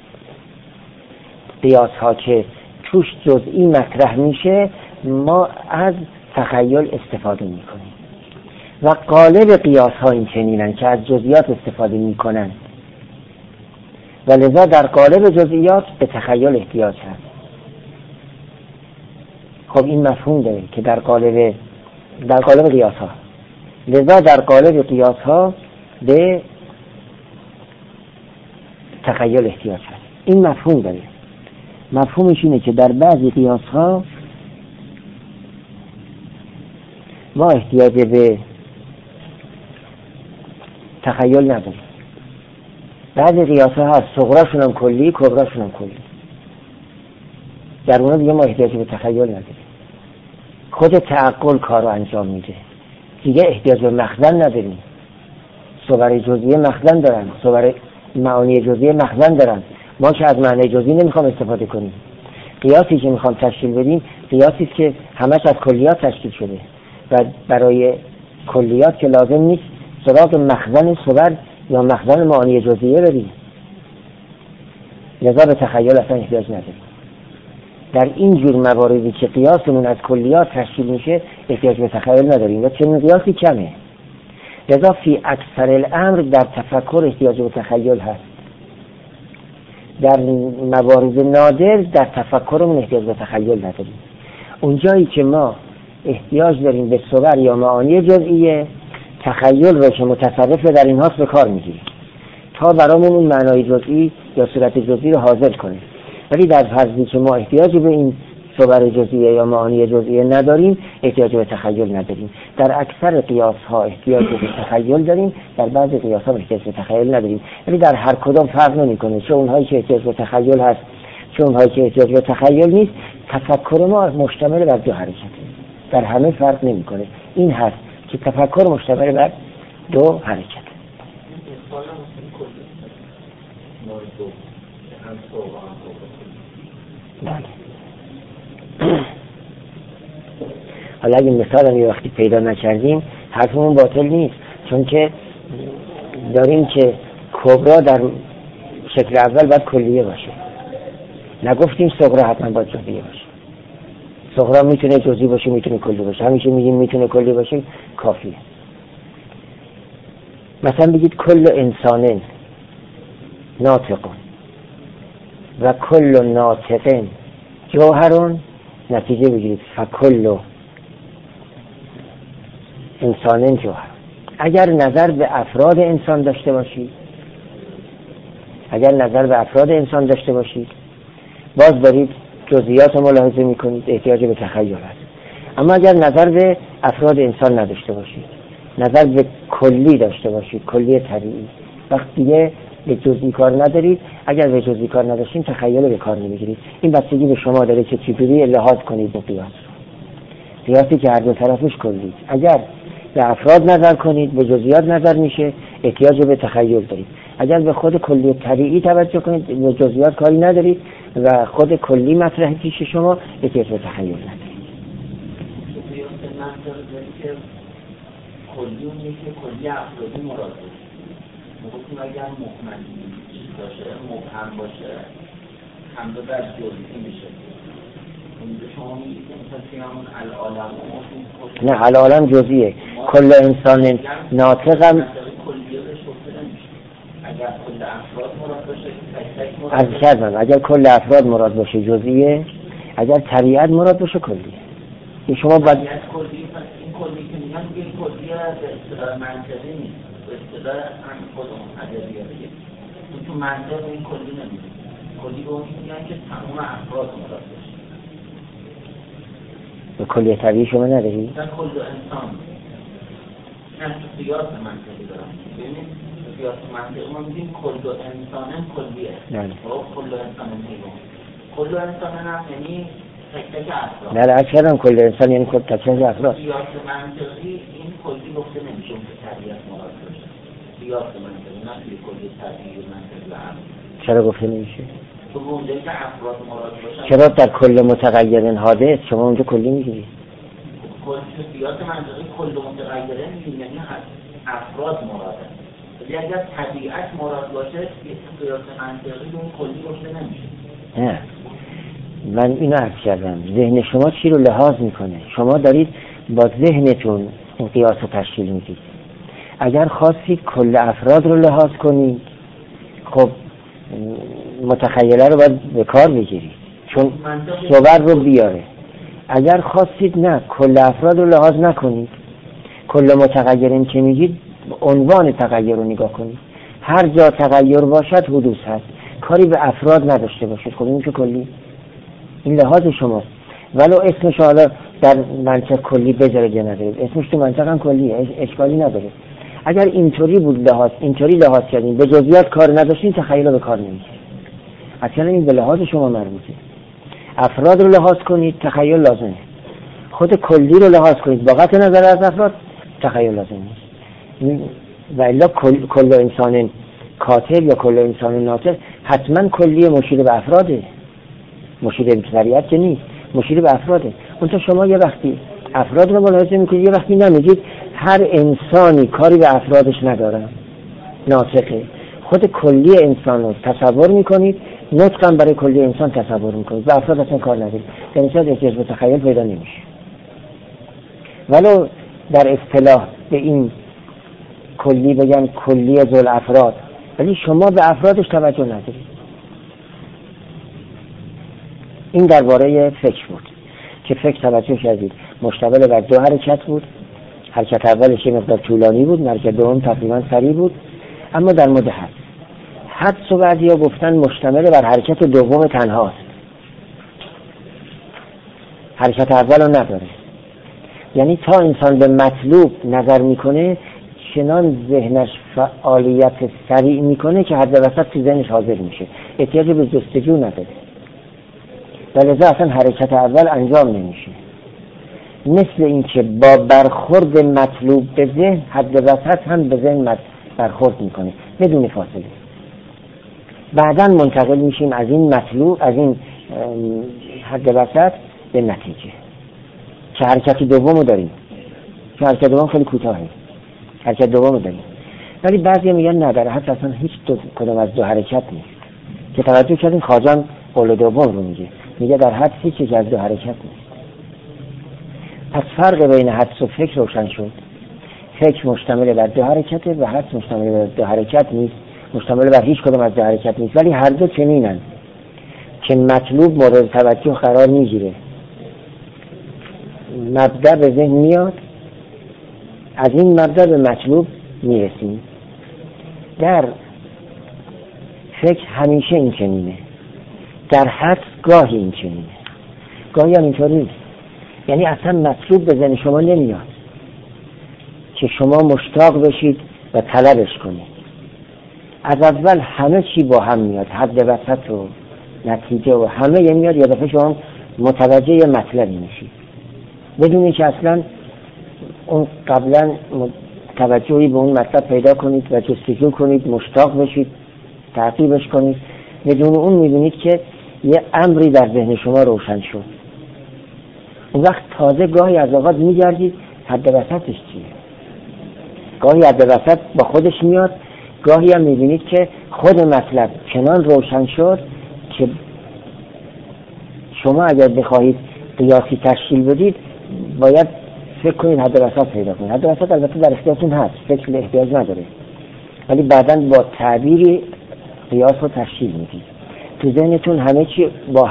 قیاس ها که توش جزئی مطرح میشه ما از تخیل استفاده میکنیم و غالب قیاس ها این چنینن که از جزئیات استفاده میکنن و لذا در قالب جزئیات به تخیل احتیاج هست. خب این مفهوم داره که در قالب قیاس ها، لذا در قالب قیاس ها به تخیل احتیاج هست. این مفهوم داره. مفهومش اینه که در بعضی قیاس ها ما احتیاج به تخیل نداریم. بعضی قیاس ها هست صغراشون هم کلی، کبراشون هم کلی، در اونها دیگه ما احتیاج به تخیل نداریم. خود تعقل کار رو انجام میده، دیگه احتیاج به مخزن نداریم. صور جزئیه مخزن دارن، صور معانی جزئیه مخزن دارن. ما که از معنی جزئی نمیخوام استفاده کنیم. قیاسی که میخوام تشکیل بدیم قیاسی است که همش از کلیات تشکیل شده و برای کلیات که لازم نیست سراغ مخزن صور یا مخزن معانی جزئیه بریم، لذا به تخیل اصلا احتیاج نداریم. در این جور مواردی که قیاسمون از کلیات تشکیل میشه احتیاج به تخیل نداریم و چنین قیاسی کمه. لذا فی اکثر الامر در تفکر احتیاج به تخیل هست. در موارد نادر در تفکرمون احتیاج به تخیل نداریم. اونجایی که ما احتیاج داریم به صور یا معانی جزئیه، تخیل رو که متصرف در این هاست به کار میگیریم تا برامون اون معنای جزئی یا صورت جزئی رو حاضر کنه. ولی در فرضی که ما احتیاج به این صور جزئیه یا معانی جزئیه نداریم احتیاج به تخیل نداریم. در اکثر قیاس ها احتیاج به تخیل داریم، در بعضی قیاس ها احتیاج به تخیل نداریم. ولی در هر کدام فرق نمیکنه، چه اونهایی که احتیاج به تخیل هست چه اونهایی که احتیاج به تخیل نیست. تفکر ما مشتمل بر دو حرکته، در همه فرق نمیکنه. این هست که تفکر مشتمل بر دو حرکته. حالا اگه مثال هم یه وقتی پیدا نکردیم حرفمون باطل نیست، چون که داریم که کبرا در شکل اول باید کلیه باشه، نگفتیم صغرا حتما باید جزئیه باشه. صغرا میتونه جزئی باشه میتونه کلی باشه، همیشه میگیم میتونه کلی باشه کافیه. مثلا بگید کل انسان ناطقون و کل ناطقین جوهرون، نتیجه بگیرید فکل انسان جوهر. اگر نظر به افراد انسان داشته باشید، باز دارید جزئیات ملاحظه میکنید، احتیاج به تخیل هست. اما اگر نظر به افراد انسان نداشته باشید، نظر به کلی داشته باشید، کلی طبیعی، وقتی دیگه به جزئی کار ندارید. اگر به جزئی کار نداشتین تخیل به کار نمیگیرید. این بستگی به شما داره که چجوری لحاظ کنید به قیاس. قیاسی که هر دو طرفش کلی، اگر به افراد نظر کنید به جزئیات نظر میشه، احتیاج به تخیل دارید. اگر به خود کلی طبیعی توجه کنید به جزئیات کاری ندارید و خود کلی مطرح پیش شما احتیاج به تخیل ندارید. کلی اون یکی کلی افرادی مراد باشه. میگفتیم اگر مهمن باشه مبهم باشه حمله بر جزئی میشه. شما میگید مثلا همون العالم نه العالم جزئیه. کل انسان ناطق هم اگر کل افراد مراد باشه از کردم اگر کل افراد مراد باشه جزئیه، اگر طبیعت مراد باشه کلیه. شما باید این کلی که میگن دیگه کلی به اصطلاح منطقی نیست، به اصطلاح هم خودمون ادبیات دیگه تو منطق این کلی نمیشه. کلی به اون میگن که تمام افراد مراد باشه. به کلی طبیعی شما نداری؟ مثلا کل انسان نه تو سیاست منطقی دارم. ببینید سیاست منطقی ما میگیم کل انسان کلیه. کل انسان میگیم کل انسان هم یعنی تک تک افراد. نه اکثرا کل انسان یعنی تک تک افراد. سیاست منطقی این کلی گفته نمیشه که طبیعت مراد باشه. سیاست منطقی نه کلی طبیعی منطقی هم. چرا گفته نمیشه؟ تو اونجایی که افراد مراد باشن. چرا در کل متغیر حادث شما اونجا کلی میگیرید؟ کل سیاست منطقی کل متغیره میگیم یعنی افراد مراده. ولی اگر طبیعت مراد باشه سیاست منطقی اون کلی گفته نمیشه. نه من اینو عرض کردم ذهن شما چی رو لحاظ میکنه؟ شما دارید با ذهنتون این قیاس رو تشکیل میدید. اگر خواستید کل افراد رو لحاظ کنید خب متخیله رو باید به کار بگیرید چون صور رو بیاره. اگر خواستید نه کل افراد رو لحاظ نکنید، کل متغیرین که میگید عنوان تغییر رو نگاه کنید. هر جا تغییر باشد حدوث هست، کاری به افراد نداشته باشید. خب این که کلی این لحاظ شماست. ولو اسمش حالا در منطق کلی بذارید ندارید، اسمش تو منطق هم کلیه، اشکالی نداره. اگر اینطوری بود لحاظ اینطوری لحاظ کردین به جزئیات کار نداشتین تخیل به کار نمیشه. اصلا این به لحاظ شما مربوطه. افراد رو لحاظ کنید تخیل لازمه. خود کلی رو لحاظ کنید با قطع نظر از افراد تخیل لازم نیست. و الا کل انسان کاتب یا کل انسان ناطق حتما کلی مشیر به افراده، مشیر به طبیعت که نیست، مشیر به افراده. اونتا شما یه وقتی افراد رو ملاحظه میکنید یه وقتی نمیگید هر انسانی کاری به افرادش نداره ناطقه. خود کلی انسان رو تصور میکنید، نطقاً برای کلی انسان تصور میکنید، به افراد اصلا کار ندارید. در این صورت احتیاج به تخیل پیدا نمیشه. ولو در اصطلاح به این کلی بگن کلی ذل افراد، ولی شما به افرادش توجه ندارید. این درباره فکر بود که فکر توجه کردید مشتمل بر دو حرکت بود. حرکت اولش یه مقدار طولانی بود، حرکت دوم تقریبا سریع بود. اما در مورد حدس و بعضیا گفتن مشتمل بر حرکت دوم تنهاست، حرکت اول رو نداره. یعنی تا انسان به مطلوب نظر میکنه چنان ذهنش فعالیت سریع میکنه که حد وسط تو ذهنش حاضر میشه، احتیاج به جستجو نداره. ولذا اصلا حرکت اول انجام نمیشه. مثل این که با برخورد مطلوب به ذهن حد وسط هم به ذهن برخورد میکنه بدون فاصله. بعداً منتقل میشیم از این مطلوب، از این حد وسط به نتیجه که حرکت دومو داریم. چون حرکت دوم خیلی کوتاهه، حرکت دومو داریم. ولی بعضی میگن نداره، حتی اصلا هیچ کدوم از دو حرکت نیست. که توجه کردین خواجه قول دوم رو میگه در حد هیچ یک از دو حرکت نیست. پس فرق بین حدس و فکر روشن شد. فکر مشتمل بر دو حرکته و حدس مشتمل بر دو حرکت نیست، مشتمل بر هیچ کدوم از دو حرکت نیست. ولی هر دو چنینن که مطلوب مورد توجه قرار میگیره، مبدأ به ذهن میاد، از این مبدأ به مطلوب میرسیم. در فکر همیشه این چنینه، در حدس گاهی این چنینه، گاهی هم اینطور نیست. یعنی اصلا مطلوب به ذهن شما نمیاد که شما مشتاق بشید و طلبش کنید. از اول همه چی با هم میاد، حد وسط و نتیجه و همه میاد، یا دفعه شما متوجه یه مطلبی میشید بدون اینکه اصلا اون قبلا توجهی به اون مطلب پیدا کنید و جستجو کنید، مشتاق بشید، تعقیبش کنید. بدون اون می‌بینید که یه امری در ذهن شما روشن شد. اون وقت تازه گاهی از اوقات می‌گردید حد وسطش چیه. گاهی حد وسط با خودش میاد، گاهی هم می‌بینید که خود مطلب چنان روشن شد که شما اگر بخواهید قیاسی تشکیل بدید باید فکر کنید حد وسط پیدا کنید. حد وسط البته در اختیارتون هست، فکر احتیاج نداره، ولی بعداً با تعبیری قیاس رو تشکیل میدید. تو ذهنتون همه چی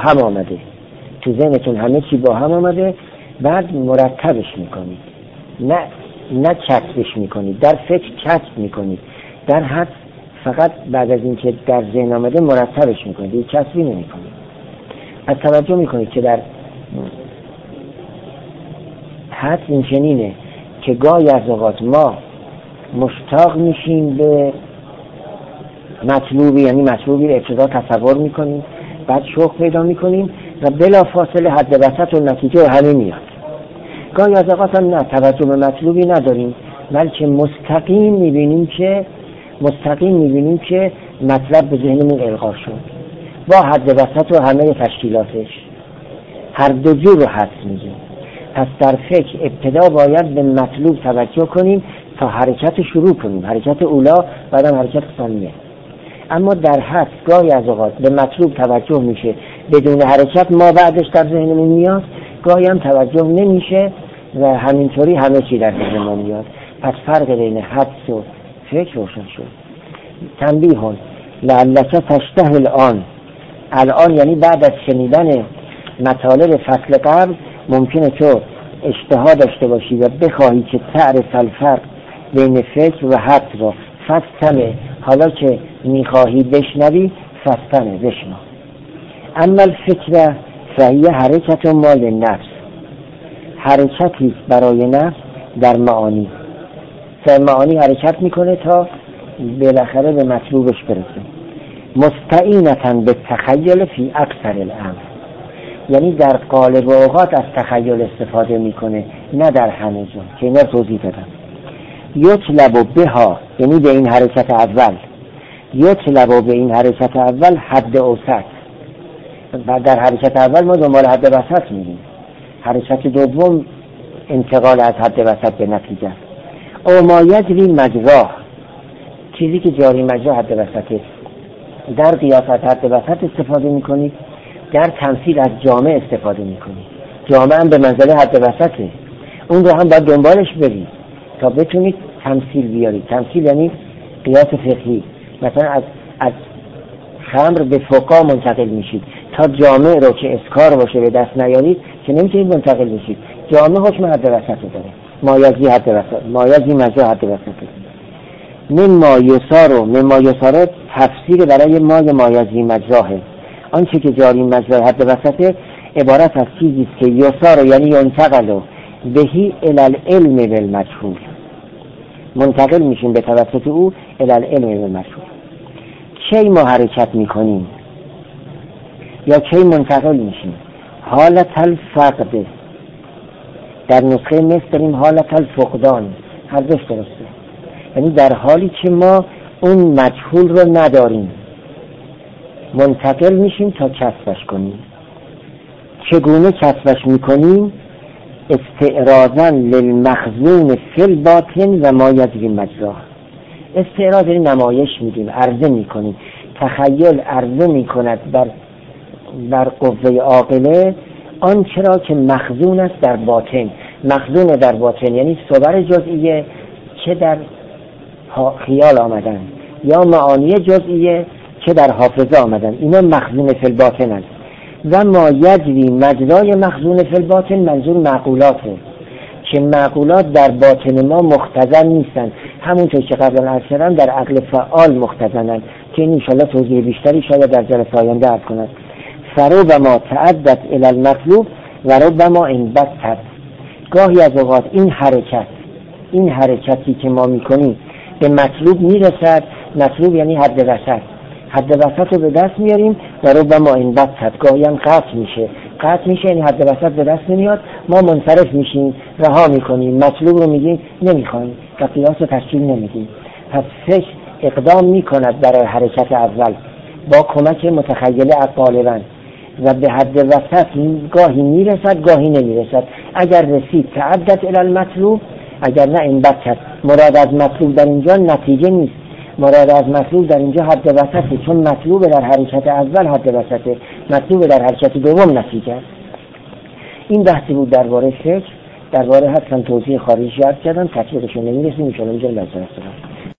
با هم آمده، بعد مرتبش میکنید، نه کسبش میکنید، در فکر کسب میکنید، در حد فقط بعد از اینکه در ذهن آمده مرتبش میکنید، یک کسبی نمیکنید. از توجه میکنید که در حد این چنینه که گاهی از اوقات ما مشتاق میشیم به مطلوبی، یعنی مطلوبی ابتدا تصور میکنیم، بعد شوق پیدا میکنیم و بلا فاصله حد وسط و نتیجه همه میاد. گاهی از اوقات هم نه، توجه به مطلوبی نداریم، بلکه مستقیم میبینیم که مطلب به ذهنمون القا شد با حد وسط و همه تشکیلاتش. هر دو جور رو حدس میگیم. پس در فکر ابتدا باید به مطلوب توجه کنیم تا حرکت شروع کنیم، حرکت اولا، بعدم حرکت ثانیه. اما در حدس گاهی از اوقات به مطلوب توجه میشه بدون حرکت، ما بعدش در ذهنمون میاد، گاهی هم توجه نمیشه و همینطوری همه چی در ذهنمون میاد. پس فرق بین حدس و فکر روشن شد. تنبیه لعلک تشتهی الان یعنی بعد از شنیدن مطالب فصل قبل ممکنه تو اشتها داشته باشی و بخواهی که تعرف الفرق بین فکر و حدس را. فستمه، حالا که میخواهی بشنوی فستمه، بشنو. اما الفکر فهی حرکت مال نفس، حرکتی برای نفس در معانی حرکت میکنه تا بالاخره به مطلوبش برسه. مستعینتاً به تخیل فی اکثر الامر، یعنی در قالب اوقات از تخیل استفاده میکنه، نه در همه جا که اینا توضیح دادم. یطلب بها، یعنی به این حرکت اول حد اوسط، و در حرکت اول ما دنبال حد وسط میگیم، حرکت دوم انتقال از حد وسط به نتیجه. او ما یجری مجراه، چیزی که جاری مجرا حد وسطه. در قیاس از حد وسط استفاده میکنید، در تمثیل از جامع استفاده میکنید. جامع هم به منزله حد وسطه، اون رو هم باید دنبالش برید تا بتونید تمثیل بیارید. تمثیل یعنی قیاس فقهی. مثلا از خمر به فقا منتقل میشید تا جامع رو که اسکار باشه به دست نیارید که نمیتونید منتقل بشید. جامع حکم حد وسط داره، مایزی مجرا حد وسط. مما یسار تفسیر برای مایزی مجراه، آنچه که جاری مجرا حد وسطه عبارت از چیزی است که یسار یعنی ینتقل بهی الی العلم بالمجهول، منتقل میشیم به توسط او الی العلم بالمجهول. کی ما حرکت میکنیم یا کی منتقل میشیم؟ حالت الفقد، در نسخه مصر داریم حالت الفقدان، هر دوش درسته، یعنی در حالی که ما اون مجهول رو نداریم منتقل میشیم تا کسبش کنیم. چگونه کسبش میکنیم؟ استعراضاً للمخزون فی الباطن و ما یجری مجراه. استعراض یعنی نمایش میدیم، عرضه میکنیم. تخیل عرضه میکند بر قوه عاقله آنچه را که مخزون است در باطن. مخزون در باطن یعنی صور جزئیه که در خیال آمدن یا معانی جزئیه که در حافظه آمدن، اینا مخزون فی الباطن است. و ما یجری مجرای مخزون فی الباطن منظور معقولاته که معقولات در باطن ما مختزن نیستن، همونطور که قبلا عرض کردم در عقل فعال مختزنن که این انشاءالله توضیح بیشتری شاید در جلسه آینده عرض کنند. فربما تعدت الی المطلوب و ربما انبسطت. گاهی از اوقات این حرکتی که ما میکنیم به مطلوب میرسد. مطلوب یعنی حد وسط رو به دست میاریم و ربما انبسطت، گاهی هم قطع میشه، قطع میشه، این حد وسط به دست نمیاد، ما منصرف میشیم، رها میکنیم، مطلوب رو میگیم نمیخوایم و قیاس رو تشکیل نمیدیم. پس فکر اقدام میکند برای حرکت اول با کمک متخیله غالباً و به حد وسط گاهی میرسد گاهی نمیرسد. اگر رسید تعدد الی المطلوب، اگر نه این بچت. مراد از مطلوب در اینجا نتیجه نیست، مراد از مطلوب در اینجا حد وسطه، چون مطلوب در حرکت اول حد وسطه، مطلوب در حرکت دوم نتیجه. این بحثی بود درباره فکر. درباره حتما توضیح خارجی یاد کردم، تطبیقش رو نمیرسیم، ان شاء الله اینجا لازم است.